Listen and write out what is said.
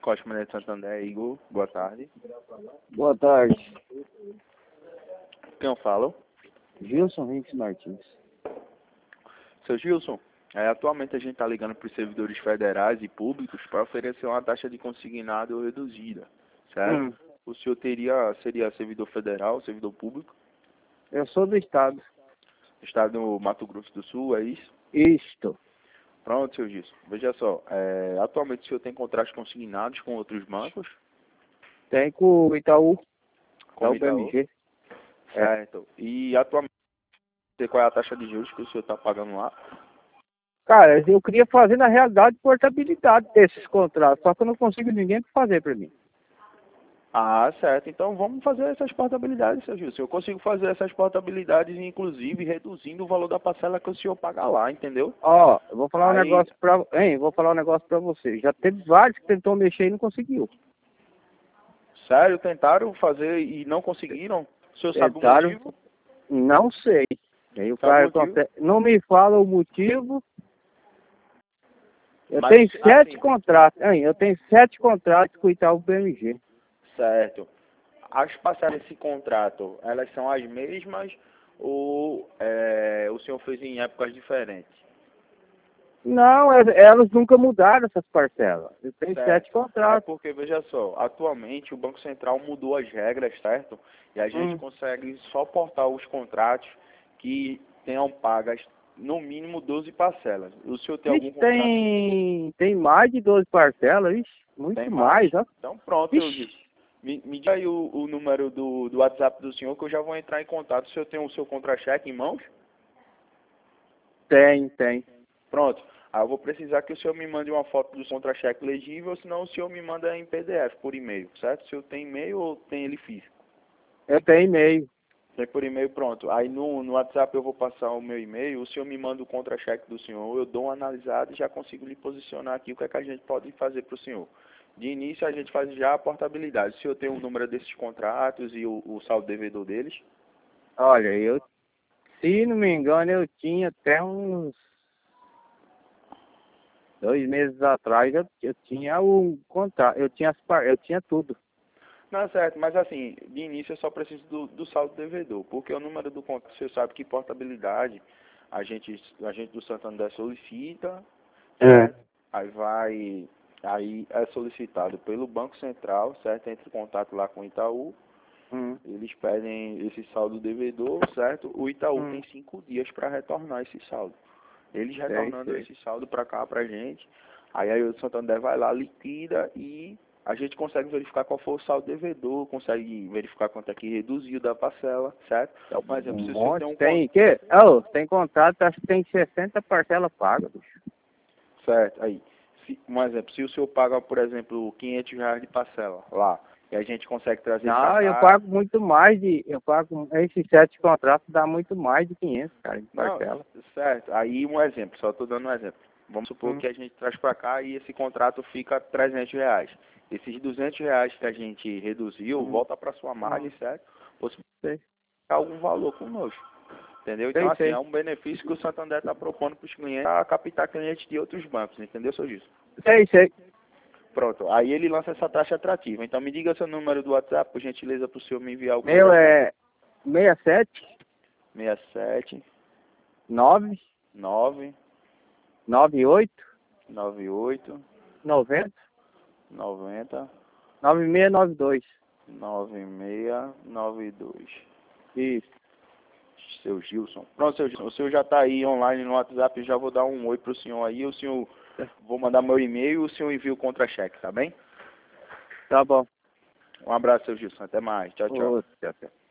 Costa Mané de Santander, Igor, boa tarde. Boa tarde. Quem eu falo? Gilson Henrique Martins. Seu Gilson, atualmente a gente está ligando para os servidores federais e públicos para oferecer uma taxa de consignado reduzida, certo? O senhor seria servidor federal, servidor público? Eu sou do estado. Estado do Mato Grosso do Sul, é isso? Isto. Pronto, seu Gilson. Veja só, atualmente o senhor tem contratos consignados com outros bancos? Tem com o Itaú. Com o Itaú? BMG. Certo. E atualmente, qual é a taxa de juros que o senhor está pagando lá? Cara, eu queria fazer na realidade portabilidade desses contratos, só que eu não consigo ninguém para fazer para mim. Ah, certo. Então vamos fazer essas portabilidades, seu Gilson. Eu consigo fazer essas portabilidades, inclusive reduzindo o valor da parcela que o senhor paga lá, entendeu? Ó, eu vou falar um Aí- negócio vou falar um negócio pra você. Já teve vários que tentou mexer e não conseguiu. Sério, tentaram fazer e não conseguiram? O senhor sabe o Tentaram, motivo? não sei. Aí o Sabe o cara motivo? não me fala o motivo. Eu Mas, tenho 7 assim, contratos, hein? Eu tenho 7 contratos com o Itaú BMG. certo. As parcelas desse contrato, elas são as mesmas ou o senhor fez em épocas diferentes? Não, elas nunca mudaram essas parcelas. Eu tenho Certo. 7 contratos. Porque, veja só, atualmente o Banco Central mudou as regras, certo? E a gente consegue só portar os contratos que tenham pagas no mínimo 12 parcelas. O senhor tem algum Ixi, contrato? tem mais de 12 parcelas, ixi, muito Tem mais, ó. Então pronto, eu Ixi, disse. Me diga aí o número do WhatsApp do senhor que eu já vou entrar em contato. O senhor tem o seu contra-cheque em mãos? tem. Pronto. Aí eu vou precisar que o senhor me mande uma foto do contra-cheque legível, senão o senhor me manda em PDF, por e-mail, certo? O senhor tem e-mail ou tem ele físico? Eu tenho e-mail. Tem por e-mail, pronto. Aí no WhatsApp eu vou passar o meu e-mail, o senhor me manda o contra-cheque do senhor, eu dou uma analisada e já consigo lhe posicionar aqui o que é que a gente pode fazer para o senhor. De início a gente faz já a portabilidade. O senhor tem o número desses contratos e o saldo devedor deles? Olha, se não me engano, eu tinha até uns 2 meses atrás, eu tinha o contrato, eu tinha tudo. Não, certo, mas assim, de início eu só preciso do saldo devedor, porque o número do contrato, você sabe que portabilidade, a gente do Santander solicita, certo? Aí é solicitado pelo Banco Central, certo? Entra em contato lá com o Itaú, eles pedem esse saldo devedor, certo? O Itaú tem 5 dias para retornar esse saldo. Eles retornando esse saldo para cá, pra gente, aí o Santander vai lá, liquida e a gente consegue verificar qual foi o saldo devedor, consegue verificar quanto é que reduziu da parcela, certo? Por exemplo, se o senhor tem um Tem tem contrato, acho que tem 60 parcelas pagas, bicho. certo, aí, um exemplo, se o senhor paga, por exemplo, R$ 500 de parcela lá, e a gente consegue trazer pra Não, eu cá... pago muito mais esses 7 contratos dá muito mais de 500, cara, de Não, parcela. certo, aí um exemplo, só estou dando um exemplo. Vamos supor que a gente traz para cá e esse contrato fica R$ 300. Esses R$ 200 que a gente reduziu, volta para sua margem, certo? Você Sei. pagar algum valor conosco. Entendeu? Então, assim, é um benefício que o Santander está propondo para os clientes a captar clientes de outros bancos, entendeu, seu Gilson? Sei. Pronto, aí ele lança essa taxa atrativa. Então, me diga seu número do WhatsApp, por gentileza, para o senhor me enviar o Meu contra-cheque. é 67 67 9 9 98 98 90 90 9692. 9692. Isso. Seu Gilson. Pronto, seu Gilson. O senhor já está aí online no WhatsApp, eu já vou dar um oi pro senhor aí. O senhor, vou mandar meu e-mail e o senhor envia o contra-cheque, tá bem? Tá bom. Um abraço, seu Gilson. Até mais. Tchau, tchau. Tchau.